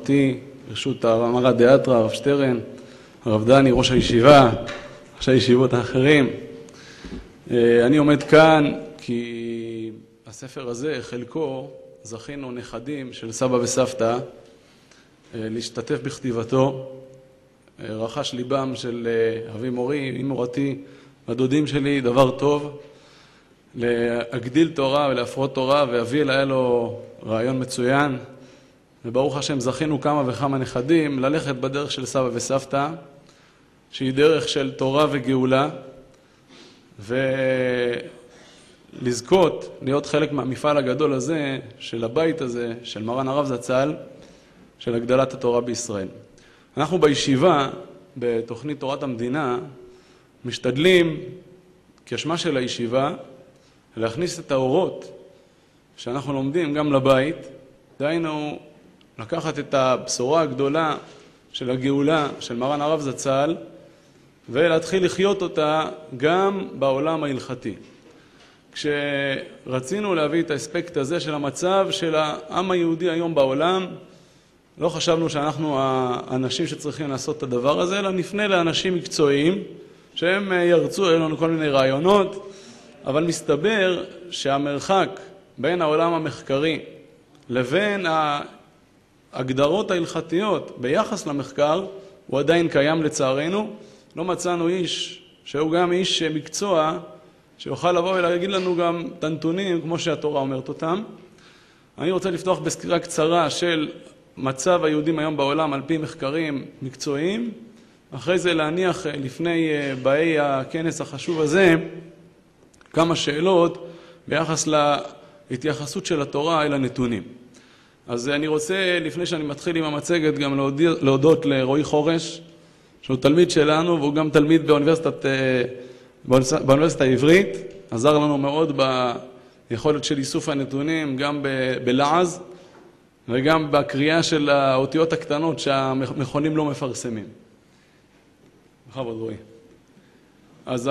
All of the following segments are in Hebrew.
מורתי, ברשות הרב דאתרא, הרב שטרן, הרב דני, ראש הישיבה, ראש הישיבות האחרים. אני עומד כאן כי הספר הזה, חלקו, זכינו נכדים של סבא וסבתא להשתתף בכתיבתו. רחש ליבם של אבי מורי, מורתי, הדודים שלי, דבר טוב, להגדיל תורה ולהפרות תורה, ואבי היה לו רעיון מצוין, וברוך השם זכינו כמה וכמה נכדים ללכת בדרך של סבא וסבתא, שהיא דרך של תורה וגאולה, ולזכות להיות חלק מהמפעל הגדול הזה, של הבית הזה, של מרן הרב זצ"ל, של הגדלת התורה בישראל. אנחנו בישיבה, בתוכנית תורת המדינה, משתדלים, כשמה של הישיבה, להכניס את האורות שאנחנו לומדים גם לבית, דהיינו לקחת את הבשורה הגדולה של הגאולה של מרן הרב זצ"ל, ולהתחיל לחיות אותה גם בעולם ההלכתי. כשרצינו להביא את האספקט הזה של המצב של העם היהודי היום בעולם, לא חשבנו שאנחנו האנשים שצריכים לעשות את הדבר הזה, אלא נפנה לאנשים מקצועיים, שהם ירצו, היו לנו כל מיני רעיונות, אבל מסתבר שהמרחק בין העולם המחקרי לבין ההגדרות ההלכתיות ביחס למחקר, הוא עדיין קיים לצערנו. לא מצאנו איש שהוא גם איש מקצוע, שיוכל לבוא ולהגיד לנו גם את הנתונים כמו שהתורה אומרת אותם. אני רוצה לפתוח בסקירה קצרה של מצב היהודים היום בעולם על פי מחקרים מקצועיים, אחרי זה להניח לפני באי הכנס החשוב הזה כמה שאלות ביחס להתייחסות של התורה אל הנתונים. אז אני רוצה, לפני שאני מתחיל עם המצגת, גם להודות לרועי חורש, שהוא תלמיד שלנו, והוא גם תלמיד באוניברסיטה העברית, עזר לנו מאוד ביכולת של איסוף הנתונים, גם בלעז, וגם בקריאה של האותיות הקטנות שהמכונים לא מפרסמים. בכבוד רועי. אז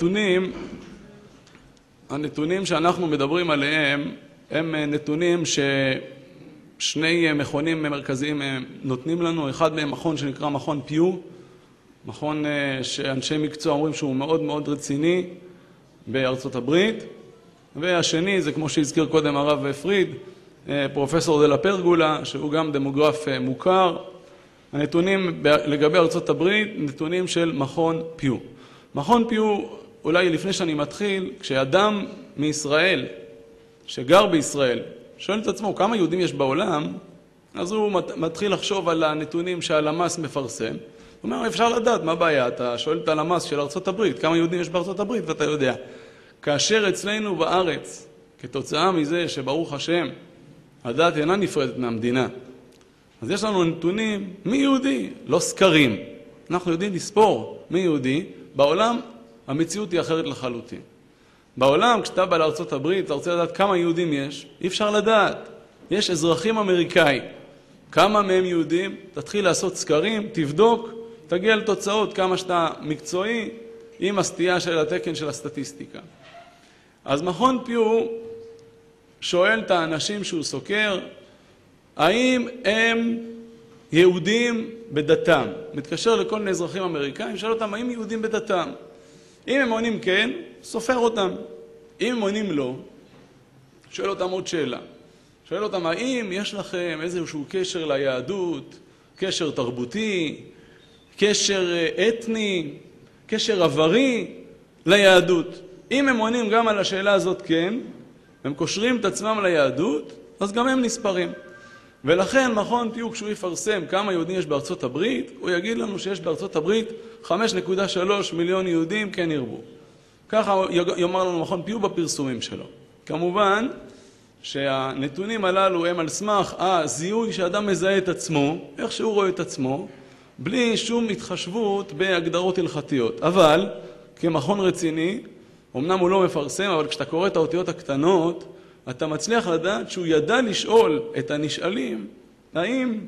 הנתונים שאנחנו מדברים עליהם, הם נתונים ששני מכונים מרכזיים נותנים לנו. אחד מהם מכון שנקרא מכון פיו, מכון שאנשי מקצוע אומרים שהוא מאוד מאוד רציני בארצות הברית, והשני זה כמו שהזכיר קודם הרב פריד, פרופסור דלה פרגולה, שהוא גם דמוגרף מוכר. הנתונים לגבי ארצות הברית, נתונים של מכון פיו. מכון פיו, אולי לפני שאני מתחיל, כשאדם מישראל, שגר בישראל, שואל את עצמו כמה יהודים יש בעולם, אז הוא מתחיל לחשוב על הנתונים שהלמ"ס מפרסם. הוא אומר, אפשר לדעת, מה הבעיה? אתה שואל את הלמ"ס של ארצות הברית, כמה יהודים יש בארצות הברית, ואתה יודע. כאשר אצלנו בארץ, כתוצאה מזה שברוך השם, הדת אינה נפרדת מהמדינה, אז יש לנו נתונים מי יהודי, לא סקרים. אנחנו יודעים לספור מי יהודי. בעולם המציאות היא אחרת לחלוטין. בעולם, כשאתה בא לארצות הברית, אתה רוצה לדעת כמה יהודים יש, אי אפשר לדעת. יש אזרחים אמריקאים. כמה מהם יהודים? תתחיל לעשות סקרים, תבדוק, תגיע לתוצאות כמה שאתה מקצועי, עם הסטייה של התקן של הסטטיסטיקה. אז מכון פיו שואל את האנשים שהוא סוקר, האם הם יהודים בדתם? מתקשר לכל מיני אזרחים אמריקאים, שואל אותם, האם יהודים בדתם? אם הם עונים כן, סופר אותם. אם הם עונים לא, שואל אותם עוד שאלה. שואל אותם, האם יש לכם איזשהו קשר ליהדות, קשר תרבותי, קשר אתני, קשר עברי ליהדות? אם הם עונים גם על השאלה הזאת כן, הם קושרים את עצמם ליהדות, אז גם הם נספרים. ולכן מכון פיו, כשהוא יפרסם כמה יהודים יש בארצות הברית, הוא יגיד לנו שיש בארצות הברית 5.3 מיליון יהודים, כן ירבו. ככה יאמר לנו מכון פיו בפרסומים שלו. כמובן שהנתונים הללו הם על סמך הזיהוי שאדם מזהה את עצמו, איך שהוא רואה את עצמו, בלי שום התחשבות בהגדרות הלכתיות. אבל כמכון רציני, אמנם הוא לא מפרסם, אבל כשאתה קורא את האותיות הקטנות, אתה מצליח לדעת שהוא ידע לשאול את הנשאלים, האם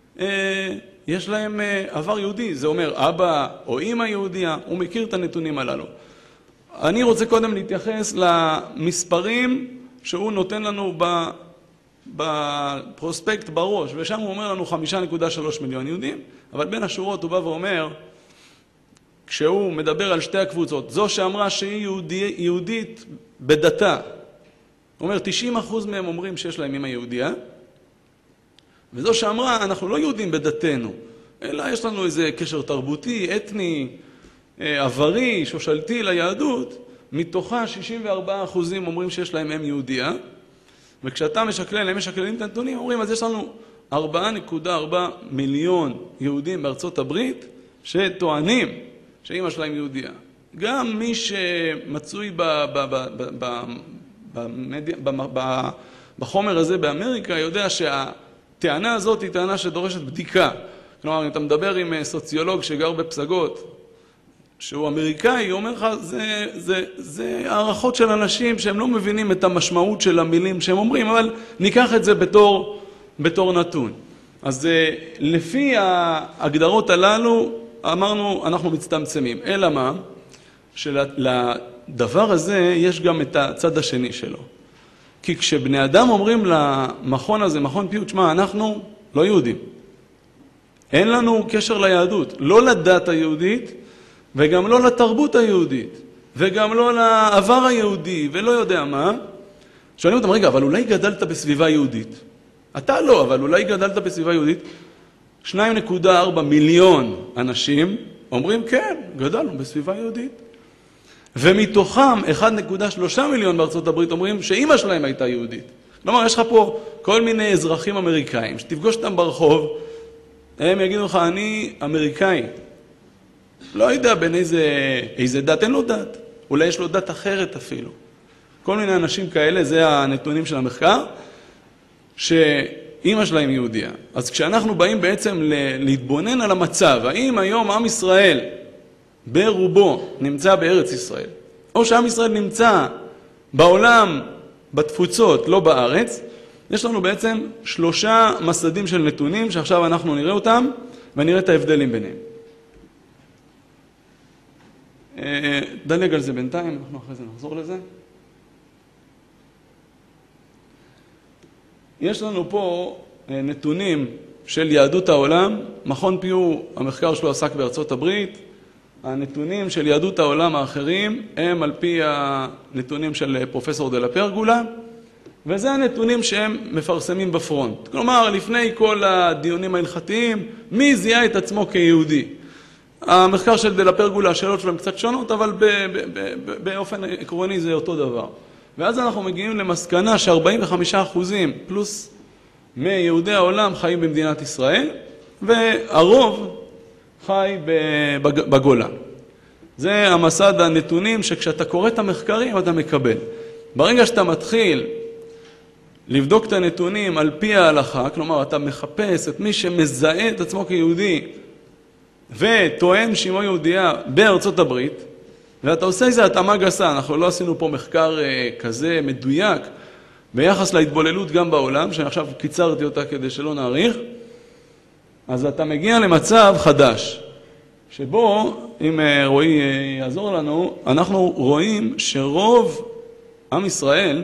יש להם עבר יהודי. זה אומר אבא או אמא יהודיה, הוא מכיר את הנתונים הללו. אני רוצה קודם להתייחס למספרים שהוא נותן לנו בפרוספקט בראש, ושם הוא אומר לנו 5.3 מיליון יהודים, אבל בין השורות הוא בא ואומר, כשהוא מדבר על שתי הקבוצות, זו שאמרה שהיא יהודית בדתה, הוא אומר 90% מהם אומרים שיש להם אמא יהודייה, וזו שאמרה אנחנו לא יהודים בדתנו, אלא יש לנו איזה קשר תרבותי, אתני, עברי, שושלתי ליהדות, מתוכה 64% אומרים שיש להם אם יהודייה, וכשאתה משקלל, הם משקללים את הנתונים, אומרים אז יש לנו 4.4 מיליון יהודים בארצות הברית שטוענים שאמא שלהם יהודייה. גם מי שמצוי בחומר הזה באמריקה יודע שהטענה הזאת היא טענה שדורשת בדיקה. כלומר, אם אתה מדבר עם סוציולוג שגר בפסגות, שהוא אמריקאי, הוא אומר לך, זה הערכות של אנשים שהם לא מבינים את המשמעות של המילים שהם אומרים, אבל ניקח את זה בתור נתון. אז לפי ההגדרות הללו, אמרנו, אנחנו מצטמצמים. אלא מה? שלדבר הזה יש גם את הצד השני שלו. כי כשבני אדם אומרים למכון הזה, מכון פיוט, שמה, אנחנו לא יהודים. אין לנו קשר ליהדות, לא לדת היהודית, וגם לא לתרבות היהודית, וגם לא לעבר היהודי, ולא יודע מה. שואלים אותם, רגע, אבל אולי גדלת בסביבה יהודית? אתה לא, אבל אולי גדלת בסביבה יהודית? 2.4 מיליון אנשים אומרים, כן, גדלנו בסביבה יהודית. ומתוכם 1.3 מיליון בארצות הברית אומרים שאמא שלהם הייתה יהודית. כלומר, יש לך פה כל מיני אזרחים אמריקאים, שתפגוש אותם ברחוב, הם יגידו לך, אני אמריקאי. לא יודע בין איזה דת, אין לו דת. אולי יש לו דת אחרת אפילו. כל מיני אנשים כאלה, זה הנתונים של המחקר, שאמא שלהם יהודיה. אז כשאנחנו באים בעצם להתבונן על המצב, האם היום עם ישראל ברובו נמצא בארץ ישראל, או שעם ישראל נמצא בעולם, בתפוצות, לא בארץ, יש לנו בעצם 3 מסדים של נתונים שעכשיו אנחנו נראה אותם ונראה את ההבדלים ביניהם. דלג על זה בינתיים, אנחנו אחרי זה נחזור לזה. יש לנו פה נתונים של יהדות העולם, מכון פיו, המחקר שלו עסק בארצות הברית, הנתונים של יהדות העולם האחרים הם על פי הנתונים של פרופסור דלה פרגולה, וזה הנתונים שהם מפרסמים בפרונט. כלומר, לפני כל הדיונים ההלכתיים, מי זיהה את עצמו כיהודי? המחקר של דלה פרגולה, השאלות שלהם קצת שונות, אבל באופן עקרוני זה אותו דבר. ואז אנחנו מגיעים למסקנה ש45% פלוס מיהודי העולם חיים במדינת ישראל, והרוב חי בגולן. זה המסד הנתונים שכשאתה קורא את המחקרים אתה מקבל. ברגע שאתה מתחיל לבדוק את הנתונים על פי ההלכה, כלומר אתה מחפש את מי שמזהה את עצמו כיהודי וטוען שאמו יהודייה בארצות הברית, ואתה עושה איזה התאמה גסה, אנחנו לא עשינו פה מחקר כזה מדויק ביחס להתבוללות גם בעולם, שעכשיו קיצרתי אותה כדי שלא נאריך, אז אתה מגיע למצב חדש, שבו, אם רועי יעזור לנו, אנחנו רואים שרוב עם ישראל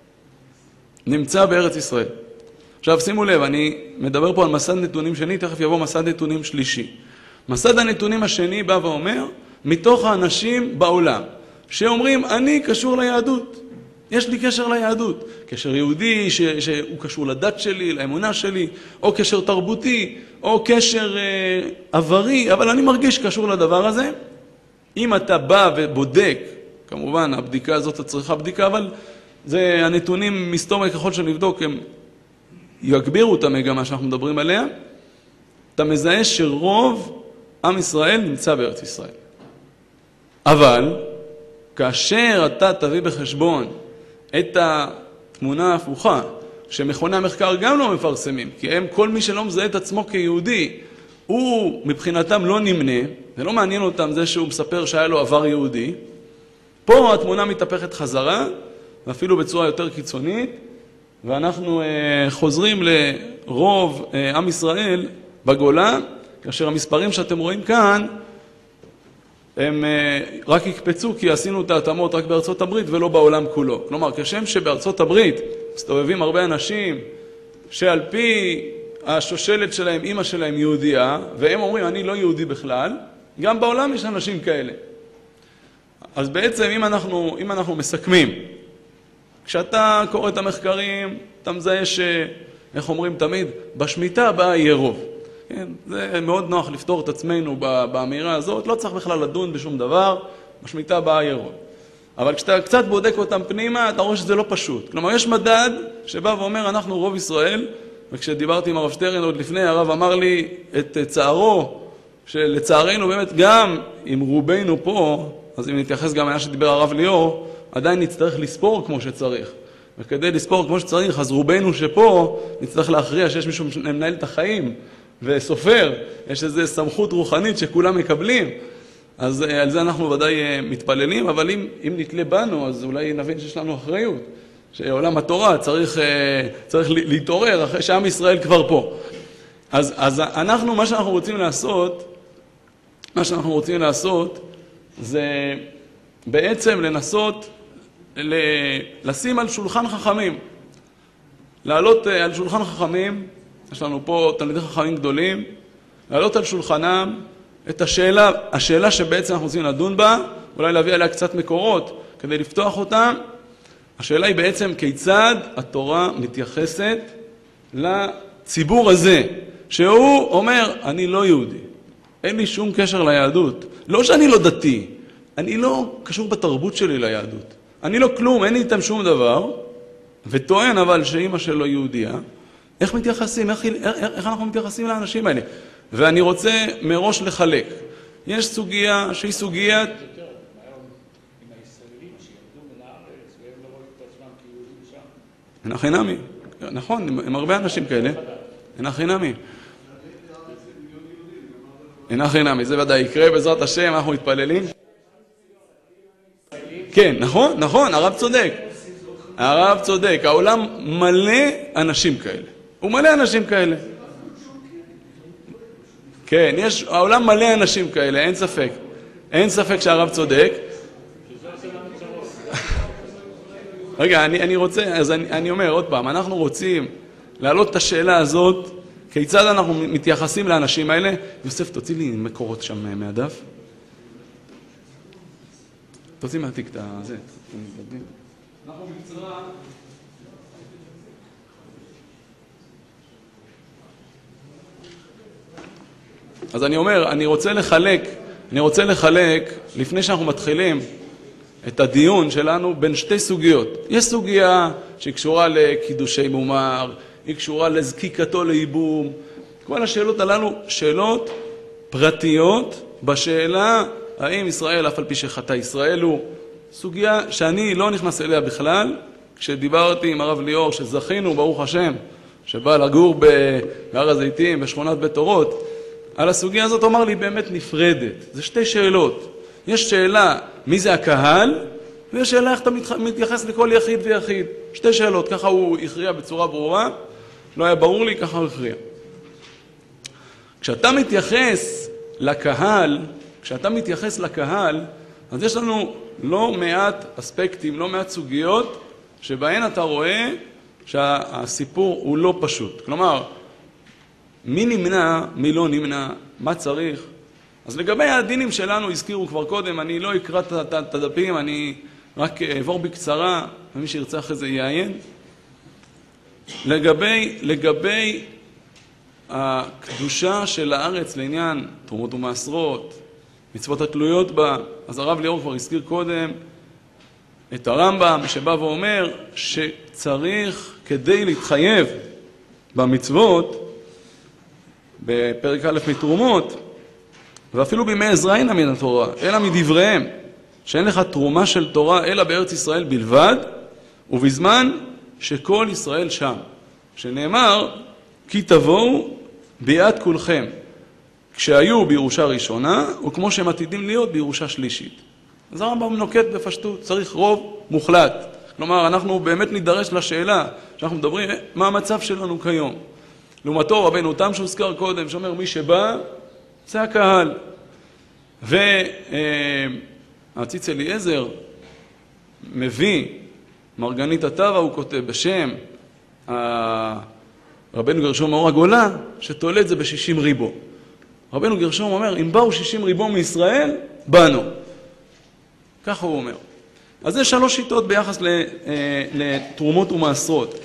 נמצא בארץ ישראל. עכשיו שימו לב, אני מדבר פה על מסד נתונים שני, תכף יבוא מסד נתונים שלישי. מסד הנתונים השני בא ואומר, מתוך האנשים בעולם, שאומרים, אני קשור ליהדות, יש לי קשר ליהדות, קשר יהודי שהוא קשור לדת שלי, לאמונה שלי, או קשר תרבותי, או קשר עברי, אבל אני מרגיש קשור לדבר הזה. אם אתה בא ובודק, כמובן הבדיקה הזאת צריכה בדיקה, אבל זה הנתונים מסתום ככל שנבדוק, הם יגבירו את המגמה שאנחנו מדברים עליה, אתה מזהה שרוב עם ישראל נמצא בארץ ישראל. אבל כאשר אתה תביא בחשבון את התמונה ההפוכה, שמכוני המחקר גם לא מפרסמים, כי הם, כל מי שלא מזהה את עצמו כיהודי, הוא מבחינתם לא נמנה, זה לא מעניין אותם זה שהוא מספר שהיה לו עבר יהודי, פה התמונה מתהפכת חזרה, ואפילו בצורה יותר קיצונית, ואנחנו חוזרים לרוב עם ישראל בגולה, כאשר המספרים שאתם רואים כאן, הם רק יקפצו כי עשינו את ההתאמות רק בארצות הברית ולא בעולם כולו. כלומר, כשם שבארצות הברית מסתובבים הרבה אנשים שעל פי השושלת שלהם, אמא שלהם יהודייה, והם אומרים אני לא יהודי בכלל, גם בעולם יש אנשים כאלה. אז בעצם אם אנחנו מסכמים, כשאתה קורא את המחקרים, אתה מזהה איך אומרים תמיד, בשמיטה הבאה יהיה רוב. כן? זה מאוד נוח לפתור את עצמנו באמירה הזאת, לא צריך בכלל לדון בשום דבר, בשמיטה הבאה יהיה רוב. אבל כשאתה קצת בודק אותם פנימה, אתה רואה שזה לא פשוט. כלומר, יש מדד שבא ואומר, אנחנו רוב ישראל, וכשדיברתי עם הרב שטרן עוד לפני, הרב אמר לי את צערו, שלצערנו באמת גם אם רובנו פה, אז אם נתייחס גם למה שדיבר הרב ליאור, עדיין נצטרך לספור כמו שצריך. וכדי לספור כמו שצריך, אז רובנו שפה נצטרך להכריע שיש מישהו שמנהל את החיים וסופר, יש איזו סמכות רוחנית שכולם מקבלים, אז על זה אנחנו ודאי מתפללים, אבל אם נתלה בנו, אז אולי נבין שיש לנו אחריות, שעולם התורה צריך להתעורר אחרי שעם ישראל כבר פה. אז אנחנו, מה שאנחנו רוצים לעשות, זה בעצם לנסות לשים על שולחן חכמים, לעלות על שולחן חכמים, יש לנו פה תלמידי חכמים גדולים, לעלות על שולחנם את השאלה שבעצם אנחנו רוצים לדון בה, אולי להביא עליה קצת מקורות כדי לפתוח אותה. השאלה היא בעצם כיצד התורה מתייחסת לציבור הזה, שהוא אומר, אני לא יהודי, אין לי שום קשר ליהדות. לא שאני לא דתי, אני לא קשור בתרבות שלי ליהדות. אני לא כלום, אין לי איתם שום דבר, וטוען אבל שאמא שלו יהודייה. איך מתייחסים? איך אנחנו מתייחסים לאנשים האלה? ואני רוצה מראש לחלק. יש סוגיה שהיא סוגיית... אין הכי נמי. נכון, הם הרבה אנשים כאלה. אין הכי נמי. אין הכי נמי, זה ודאי יקרה בעזרת השם, אנחנו מתפללים. כן, נכון, הרב צודק. הרב צודק, העולם מלא אנשים כאלה. הוא מלא אנשים כאלה. כן, העולם מלא אנשים כאלה, אין ספק. אין ספק שהרב צודק. רגע, אני רוצה, אז אני אומר עוד פעם, אנחנו רוצים להעלות את השאלה הזאת, כיצד אנחנו מתייחסים לאנשים האלה. יוסף, תוציא לי מקורות שם מהדף. תוציא מהתיק את זה. אנחנו בקצרה... אז אני אומר, אני רוצה לחלק, לפני שאנחנו מתחילים את הדיון שלנו בין שתי סוגיות. יש סוגיה שקשורה לקידושי מומר, היא קשורה לזקיקתו לייבום. כל השאלות הללו, שאלות פרטיות בשאלה האם ישראל, אף על פי שחטא ישראל, הוא סוגיה שאני לא נכנס אליה בכלל. כשדיברתי עם הרב ליאור, שזכינו, ברוך השם, שבא לגור בהר הזיתים, בשכונת בית אורות, על הסוגיה הזאת אמר לי באמת נפרדת. זה שתי שאלות. יש שאלה מי זה הקהל, ויש שאלה איך אתה מתייחס לכל יחיד ויחיד. שתי שאלות, ככה הוא הכריע בצורה ברורה, לא היה ברור לי, ככה הוא הכריע. כשאתה מתייחס לקהל, אז יש לנו לא מעט אספקטים, לא מעט סוגיות, שבהן אתה רואה שהסיפור הוא לא פשוט. כלומר, מי נמנע, מי לא נמנע, מה צריך. אז לגבי הדינים שלנו, הזכירו כבר קודם, אני לא אקרא את הדפים, אני רק אעבור בקצרה, ומי שירצה אחרי זה יעיין. לגבי הקדושה של הארץ לעניין תרומות ומעשרות, מצוות התלויות בה, אז הרב ליאור כבר הזכיר קודם את הרמב"ם שבא ואומר שצריך כדי להתחייב במצוות, בפרק א' מתרומות, ואפילו בימי עזראינה מן התורה, אלא מדבריהם, שאין לך תרומה של תורה אלא בארץ ישראל בלבד, ובזמן שכל ישראל שם. שנאמר, כי תבואו ביאת כולכם, כשהיו בירושה ראשונה, וכמו שהם עתידים להיות בירושה שלישית. אז הרמב"ם נוקט בפשטות, צריך רוב מוחלט. כלומר, אנחנו באמת נידרש לשאלה, שאנחנו מדברים, מה המצב שלנו כיום. לעומתו רבנו תם שהוזכר קודם, שאומר מי שבא, זה הקהל. והציץ אליעזר מביא, מרגנית הטבע הוא כותב בשם רבנו גרשום מאור הגולה, שתולה את זה ב-60 ריבו. רבנו גרשום אומר, אם באו 60 ריבו מישראל, באנו. ככה הוא אומר. אז זה 3 שיטות ביחס לתרומות ומעשרות.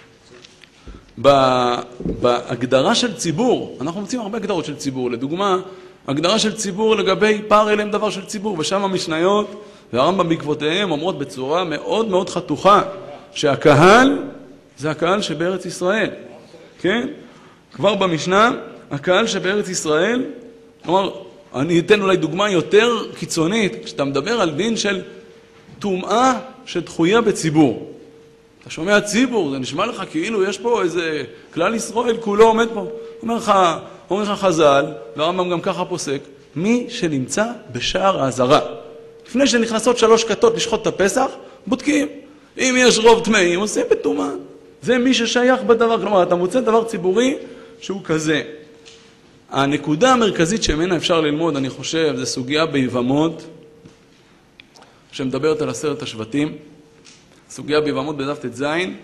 בהגדרה של ציבור, אנחנו מוצאים הרבה הגדרות של ציבור. לדוגמה, הגדרה של ציבור לגבי פער אליהם דבר של ציבור, ושם המשניות והרמב"ם בעקבותיהם אומרות בצורה מאוד מאוד חתוכה, שהקהל זה הקהל שבארץ ישראל. כן? כבר במשנה, הקהל שבארץ ישראל, כלומר, אני אתן אולי דוגמה יותר קיצונית, כשאתה מדבר על דין של טומאה שדחויה בציבור. אתה שומע ציבור, זה נשמע לך כאילו יש פה איזה כלל ישראל, כולו עומד פה. אומר לך חז"ל, והרמב"ם גם ככה פוסק, מי שנמצא בשער העזרה. לפני שנכנסות 3 כתות לשחוט את הפסח, בודקים. אם יש רוב טמאים, עושים בטומאה. זה מי ששייך בדבר. כלומר, אתה מוצא דבר ציבורי שהוא כזה. הנקודה המרכזית שממנה אפשר ללמוד, אני חושב, זה סוגיה ביבמות, שמדברת על 10 השבטים. סוגיה ביבמות בדף ט"ז.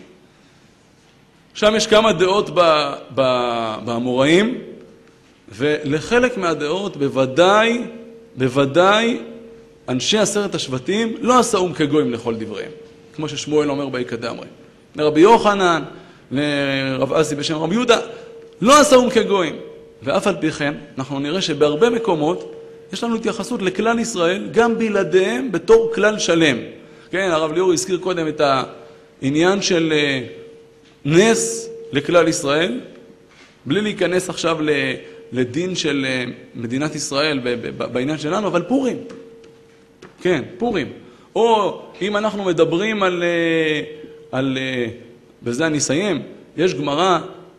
שם יש כמה דעות באמוראים, ולחלק מהדעות בוודאי אנשי 10 השבטים לא עשאום כגויים לכל דבריהם, כמו ששמואל אומר באיכא דאמרי. לרבי יוחנן, לרב אסי בשם רבי יהודה, לא עשאום כגויים. ואף על פי כן, אנחנו נראה שבהרבה מקומות יש לנו התייחסות לכלל ישראל, גם בלעדיהם בתור כלל שלם. כן, הרב ליאור הזכיר קודם את העניין של נס לכלל ישראל, בלי להיכנס עכשיו לדין של מדינת ישראל בעניין שלנו, אבל פורים. כן, פורים. או אם אנחנו מדברים בזה אני אסיים, יש גמרא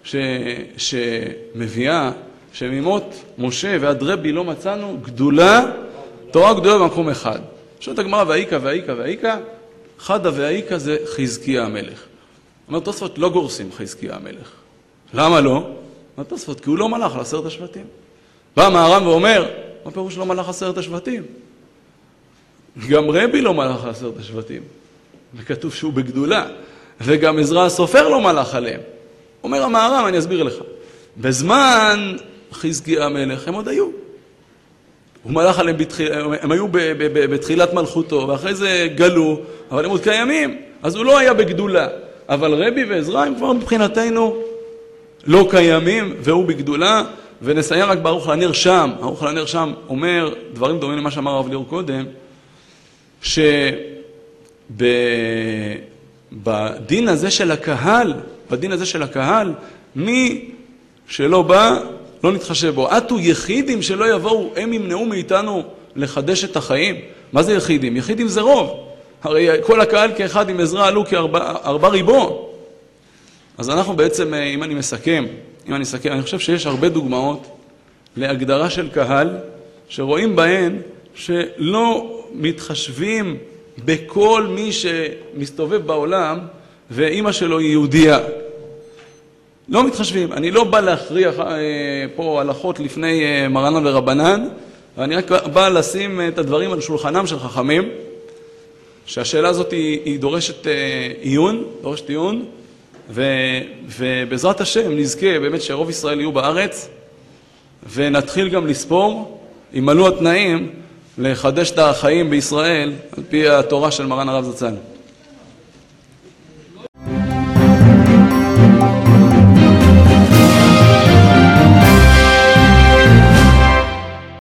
שמביאה שממות משה ועד רבי לא מצאנו גדולה, תורה גדולה במקום אחד. שואלת הגמרא והאיקה, חדה והאיקה זה חזקיה המלך. אומר תוספות לא גורסים חזקיה המלך. למה לא? אומר תוספות כי הוא לא מלך ל10 השבטים. בא מהר"ם ואומר, מה פירוש לא מלך 10 השבטים? גם רבי לא מלך 10 השבטים. וכתוב שהוא בגדולה. וגם עזרא הסופר לא מלך עליהם. אומר המהר"ם, אני אסביר לך. בזמן חזקיה המלך הם עוד היו. הוא מלך עליהם, הם היו בתחילת מלכותו, ואחרי זה גלו, אבל הם עוד קיימים. אז הוא לא היה בגדולה. אבל רבי ועזרא הם כבר מבחינתנו לא קיימים, והוא בגדולה. ונסיים רק בערוך לנר שם. ערוך לנר שם אומר דברים דומים למה שאמר הרב ליאור קודם, שבדין הזה של הקהל, מי שלא בא, לא נתחשב בו. עתו יחידים שלא יבואו, הם ימנעו מאיתנו לחדש את החיים. מה זה יחידים? יחידים זה רוב. הרי כל הקהל כאחד עם עזרא עלו כ4 ריבו. אז אנחנו בעצם, אם אני מסכם, אני חושב שיש הרבה דוגמאות להגדרה של קהל, שרואים בהן שלא מתחשבים בכל מי שמסתובב בעולם, ואמא שלו היא יהודייה. לא מתחשבים. אני לא בא להכריח פה הלכות לפני מרנן ורבנן, ואני רק בא לשים את הדברים על שולחנם של חכמים, שהשאלה הזאת היא דורשת עיון, ובעזרת השם נזכה באמת שרוב ישראל יהיו בארץ, ונתחיל גם לספור, אם עלו התנאים, לחדש את החיים בישראל על פי התורה של מרן הרב זצ"ל.